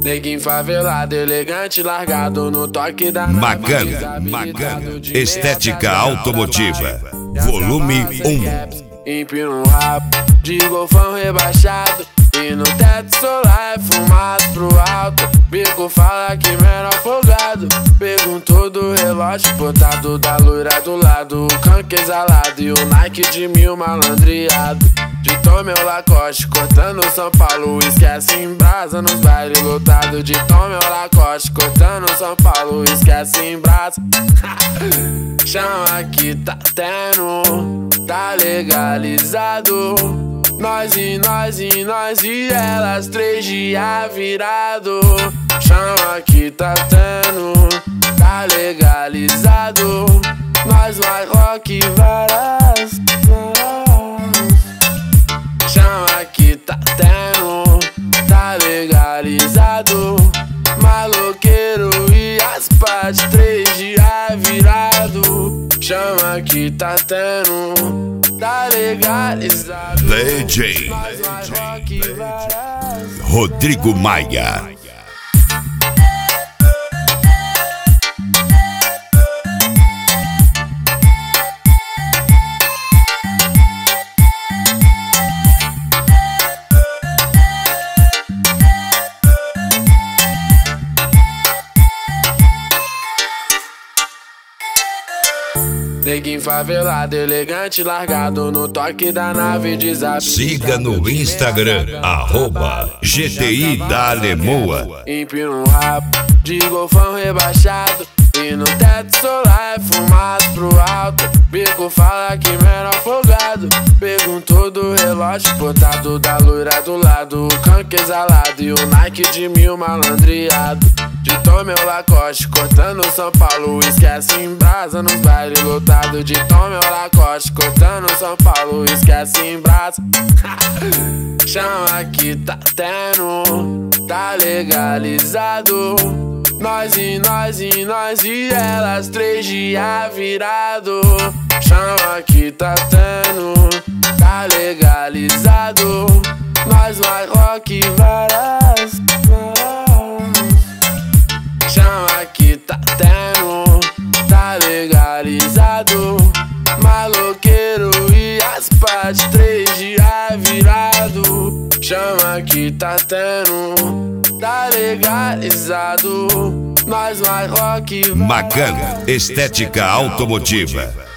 Neguinho favelado, elegante, largado no toque da Macana, estética automotiva, volume 1. Empino um rabo de golfão rebaixado e no teto solar é fumado pro alto. Bico fala que menor folgado, perguntou do relógio botado da loira do lado. O canque exalado e o Nike de 1000 malandreado. De Tom meu Lacoste, cortando São Paulo, esquece em brasa nos bailes lotados. De Tom meu Lacoste, cortando São Paulo, esquece em brasa. Chama que tá tendo, tá legalizado. Nós e elas 3 dias virado. Chama que tá tendo, tá legalizado. Nós mais rock varas. Chama que tá tendo, tá legalizado. Maloqueiro e as partes 3 dias virado. Chama que tá tendo, tá legalizado. DJ Rodrigo Maia. Neguinho favelado, elegante, largado no toque da nave desabitado. Siga no Instagram, @GTI da Alemoa. Empino um rabo de golfão rebaixado e no teto solar é fumado pro alto. Bico fala que menor folgado, perguntou do relógio botado da loira do lado. O canque exalado e o Nike de 1000 malandreado. De Tom meu Lacoste, cortando São Paulo, esquece em brasa nos bailes lotados. De Tom meu Lacoste, cortando São Paulo, esquece em brasa. Chama que tá tendo, tá legalizado. Nós e elas 3 dias virado. Chama que tá tendo, tá legalizado. Nós mais rock varas. Chama que tá tendo, tá legalizado. Maloqueiro e as partes 3 dias virado. Chama que tá tendo, tá legalizado. Nós mais rock. Macana, estética automotiva.